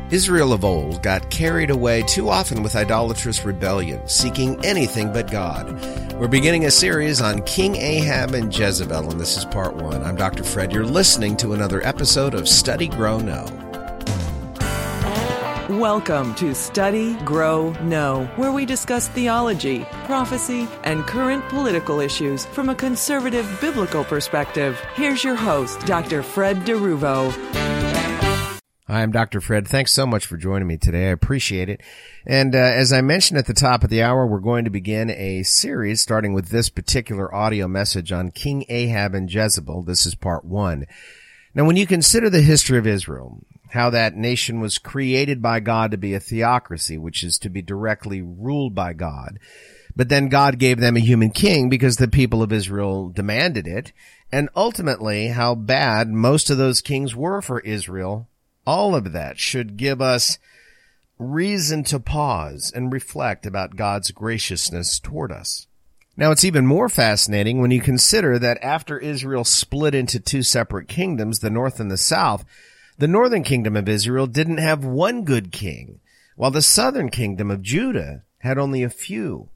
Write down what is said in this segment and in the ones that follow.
Israel of old got carried away too often with idolatrous rebellion, seeking anything but God. We're beginning a series on King Ahab and Jezebel, and this is part 1. I'm Dr. Fred. You're listening to another episode of Study, Grow, Know. Welcome to Study, Grow, Know, where we discuss theology, prophecy, and current political issues from a conservative biblical perspective. Here's your host, Dr. Fred DeRuvo. Hi, I'm Dr. Fred. Thanks so much for joining me today. I appreciate it. And as I mentioned at the top of the hour, we're going to begin a series starting with this particular audio message on King Ahab and Jezebel. This is part 1. Now, when you consider the history of Israel, how that nation was created by God to be a theocracy, which is to be directly ruled by God, but then God gave them a human king because the people of Israel demanded it, and ultimately how bad most of those kings were for Israel, all of that should give us reason to pause and reflect about God's graciousness toward us. Now, it's even more fascinating when you consider that after Israel split into two separate kingdoms, the north and the south, the northern kingdom of Israel didn't have one good king, while the southern kingdom of Judah had only a few.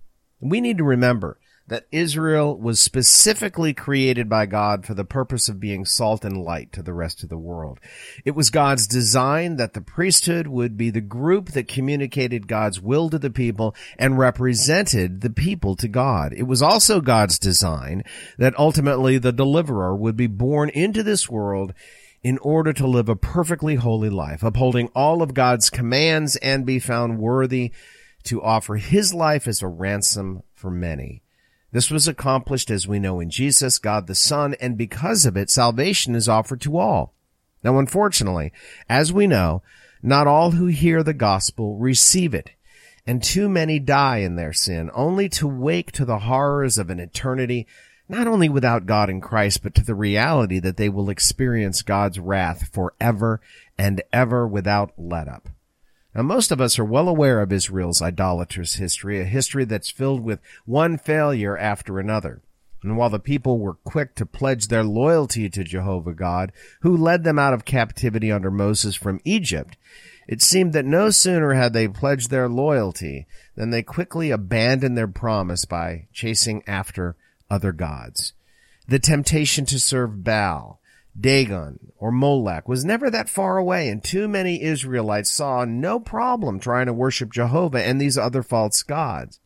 We need to remember that Israel was specifically created by God for the purpose of being salt and light to the rest of the world. It was God's design that the priesthood would be the group that communicated God's will to the people and represented the people to God. It was also God's design that ultimately the deliverer would be born into this world in order to live a perfectly holy life, upholding all of God's commands and be found worthy to offer his life as a ransom for many. This was accomplished, as we know, in Jesus, God the Son, and because of it, salvation is offered to all. Now, unfortunately, as we know, not all who hear the gospel receive it, and too many die in their sin, only to wake to the horrors of an eternity, not only without God in Christ, but to the reality that they will experience God's wrath forever and ever without let-up. Now, most of us are well aware of Israel's idolatrous history, a history that's filled with one failure after another. And while the people were quick to pledge their loyalty to Jehovah God, who led them out of captivity under Moses from Egypt, it seemed that no sooner had they pledged their loyalty than they quickly abandoned their promise by chasing after other gods. The temptation to serve Baal, Dagon, or Molech was never that far away, and too many Israelites saw no problem trying to worship Jehovah and these other false gods.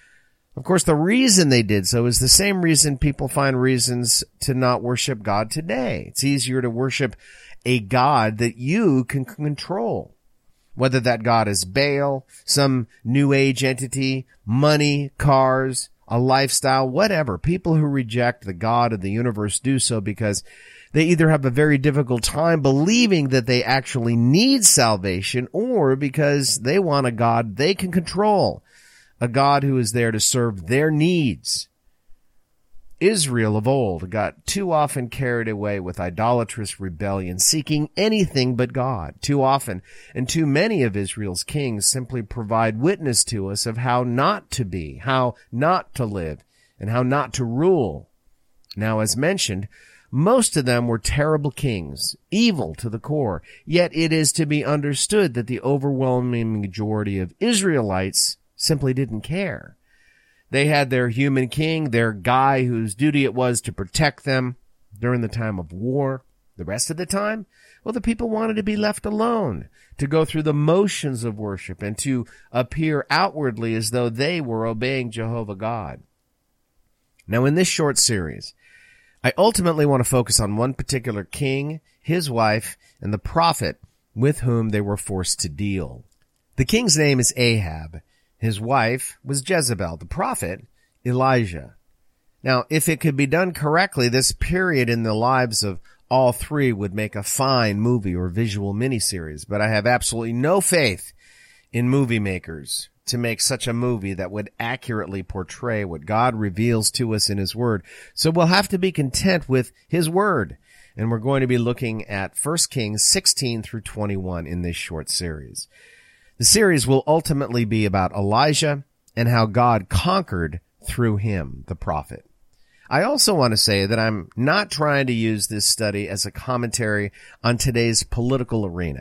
Of course, the reason they did so is the same reason people find reasons to not worship God today. It's easier to worship a God that you can control. Whether that God is Baal, some new age entity, money, cars, a lifestyle, whatever. People who reject the God of the universe do so because they either have a very difficult time believing that they actually need salvation, or because they want a God they can control, a God who is there to serve their needs. Israel of old got too often carried away with idolatrous rebellion, seeking anything but God. Too often, and too many of Israel's kings simply provide witness to us of how not to be, how not to live, and how not to rule. Now, as mentioned, most of them were terrible kings, evil to the core, yet it is to be understood that the overwhelming majority of Israelites simply didn't care. They had their human king, their guy whose duty it was to protect them during the time of war. The rest of the time, well, the people wanted to be left alone, to go through the motions of worship and to appear outwardly as though they were obeying Jehovah God. Now, in this short series, I ultimately want to focus on one particular king, his wife, and the prophet with whom they were forced to deal. The king's name is Ahab. His wife was Jezebel. The prophet, Elijah. Now, if it could be done correctly, this period in the lives of all three would make a fine movie or visual miniseries, but I have absolutely no faith in movie makers to make such a movie that would accurately portray what God reveals to us in his word. So we'll have to be content with his word. And we're going to be looking at 1 Kings 16 through 21 in this short series. The series will ultimately be about Elijah and how God conquered through him, the prophet. I also want to say that I'm not trying to use this study as a commentary on today's political arena.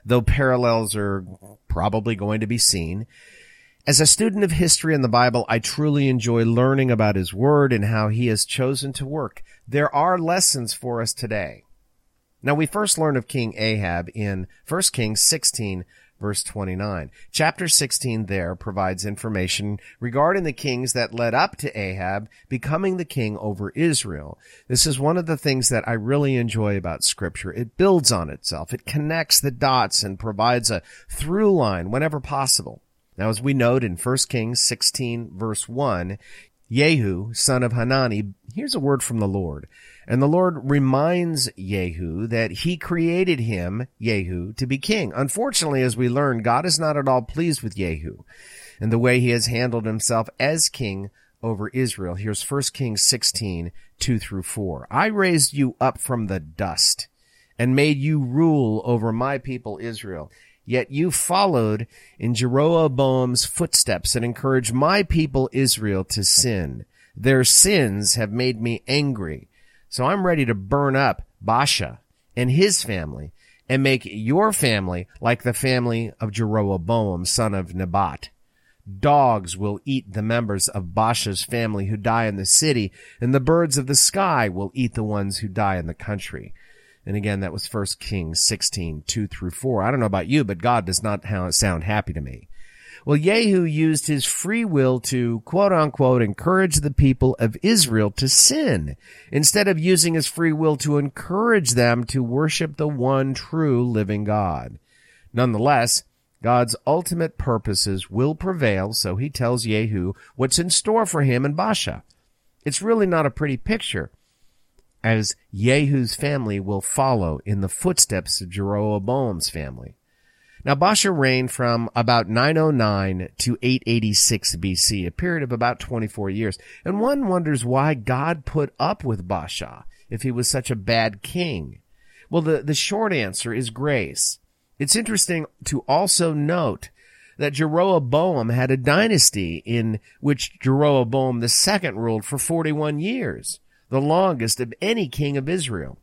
though parallels are probably going to be seen. As a student of history and the Bible, I truly enjoy learning about his word and how he has chosen to work. There are lessons for us today. Now, we first learn of King Ahab in 1 Kings 16, verse 29. Chapter 16 there provides information regarding the kings that led up to Ahab becoming the king over Israel. This is one of the things that I really enjoy about Scripture. It builds on itself. It connects the dots and provides a through line whenever possible. Now, as we note in 1 Kings 16, verse 1, Jehu, son of Hanani, here's a word from the Lord. And the Lord reminds Jehu that he created him, Jehu, to be king. Unfortunately, as we learn, God is not at all pleased with Jehu and the way he has handled himself as king over Israel. Here's 1 Kings 16, 2 through 4. I raised you up from the dust and made you rule over my people Israel. Yet you followed in Jeroboam's footsteps and encouraged my people Israel to sin. Their sins have made me angry. So I'm ready to burn up Baasha and his family and make your family like the family of Jeroboam, son of Nebat. Dogs will eat the members of Baasha's family who die in the city, and the birds of the sky will eat the ones who die in the country. And again, that was 1 Kings 16, 2 through 4. I don't know about you, but God does not sound happy to me. Well, Jehu used his free will to, quote-unquote, encourage the people of Israel to sin, instead of using his free will to encourage them to worship the one true living God. Nonetheless, God's ultimate purposes will prevail, so he tells Jehu what's in store for him and Baasha. It's really not a pretty picture, as Jehu's family will follow in the footsteps of Jeroboam's family. Now, Baasha reigned from about 909 to 886 BC, a period of about 24 years. And one wonders why God put up with Baasha if he was such a bad king. Well, the short answer is grace. It's interesting to also note that Jeroboam had a dynasty in which Jeroboam II ruled for 41 years, the longest of any king of Israel.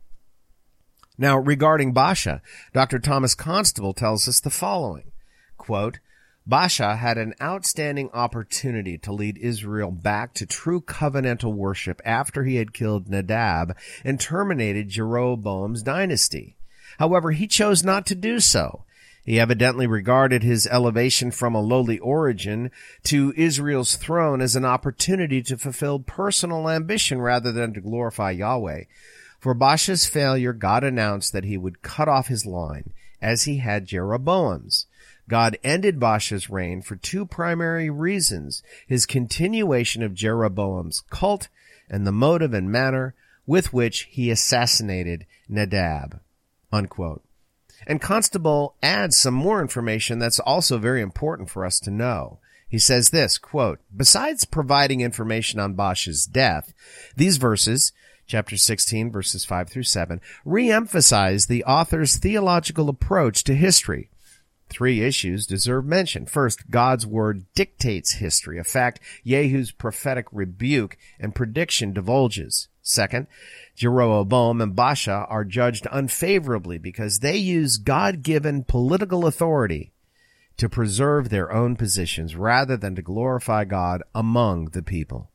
Now, regarding Baasha, Dr. Thomas Constable tells us the following, quote, Baasha had an outstanding opportunity to lead Israel back to true covenantal worship after he had killed Nadab and terminated Jeroboam's dynasty. However, he chose not to do so. He evidently regarded his elevation from a lowly origin to Israel's throne as an opportunity to fulfill personal ambition rather than to glorify Yahweh. For Baasha's failure, God announced that he would cut off his line, as he had Jeroboam's. God ended Baasha's reign for two primary reasons: his continuation of Jeroboam's cult and the motive and manner with which he assassinated Nadab. Unquote. And Constable adds some more information that's also very important for us to know. He says this, quote, besides providing information on Baasha's death, these verses, chapter 16, verses 5 through 7, re-emphasize the author's theological approach to history. Three issues deserve mention. First, God's word dictates history, a fact Jehu's prophetic rebuke and prediction divulges. Second, Jeroboam and Baasha are judged unfavorably because they use God-given political authority to preserve their own positions rather than to glorify God among the people.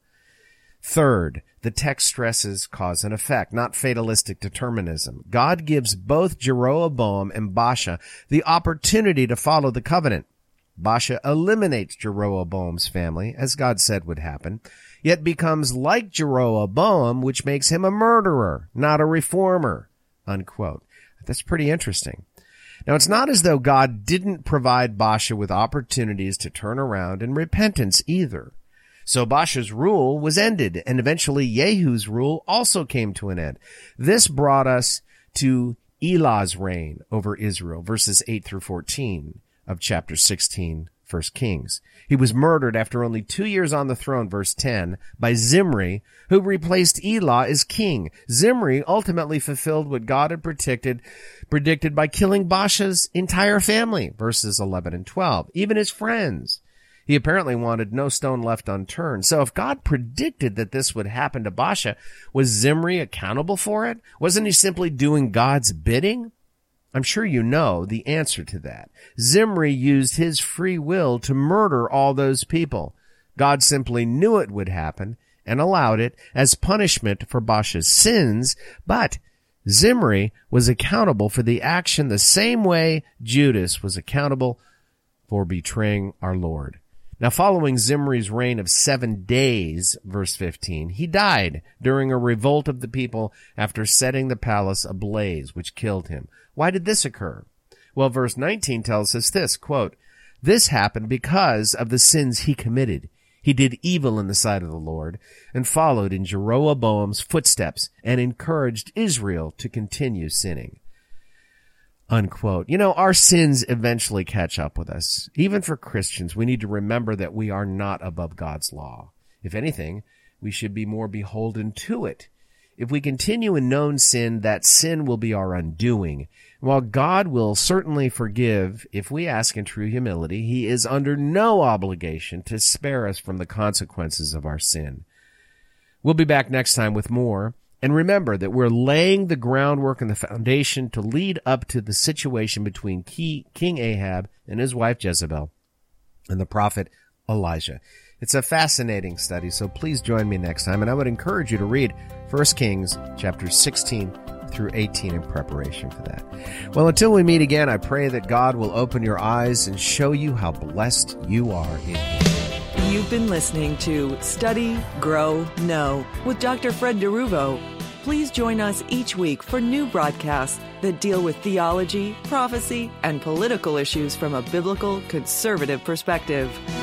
Third, the text stresses cause and effect, not fatalistic determinism. God gives both Jeroboam and Baasha the opportunity to follow the covenant. Baasha eliminates Jeroboam's family, as God said would happen, yet becomes like Jeroboam, which makes him a murderer, not a reformer. Unquote. That's pretty interesting. Now, it's not as though God didn't provide Baasha with opportunities to turn around in repentance either. So Baasha's rule was ended, and eventually Jehu's rule also came to an end. This brought us to Elah's reign over Israel, verses 8 through 14 of chapter 16, 1 Kings. He was murdered after only 2 years on the throne, verse 10, by Zimri, who replaced Elah as king. Zimri ultimately fulfilled what God had predicted by killing Baasha's entire family, verses 11 and 12, even his friends. He apparently wanted no stone left unturned. So if God predicted that this would happen to Baasha, was Zimri accountable for it? Wasn't he simply doing God's bidding? I'm sure you know the answer to that. Zimri used his free will to murder all those people. God simply knew it would happen and allowed it as punishment for Baasha's sins, but Zimri was accountable for the action the same way Judas was accountable for betraying our Lord. Now, following Zimri's reign of 7 days, verse 15, he died during a revolt of the people after setting the palace ablaze, which killed him. Why did this occur? Well, verse 19 tells us this, quote, "This happened because of the sins he committed. He did evil in the sight of the Lord and followed in Jeroboam's footsteps and encouraged Israel to continue sinning." Unquote. You know, our sins eventually catch up with us. Even for Christians, we need to remember that we are not above God's law. If anything, we should be more beholden to it. If we continue in known sin, that sin will be our undoing. While God will certainly forgive if we ask in true humility, he is under no obligation to spare us from the consequences of our sin. We'll be back next time with more. And remember that we're laying the groundwork and the foundation to lead up to the situation between King Ahab and his wife Jezebel and the prophet Elijah. It's a fascinating study, so please join me next time. And I would encourage you to read 1 Kings chapters 16 through 18 in preparation for that. Well, until we meet again, I pray that God will open your eyes and show you how blessed you are in Him. You've been listening to Study, Grow, Know with Dr. Fred DeRuvo. Please join us each week for new broadcasts that deal with theology, prophecy, and political issues from a biblical, conservative perspective.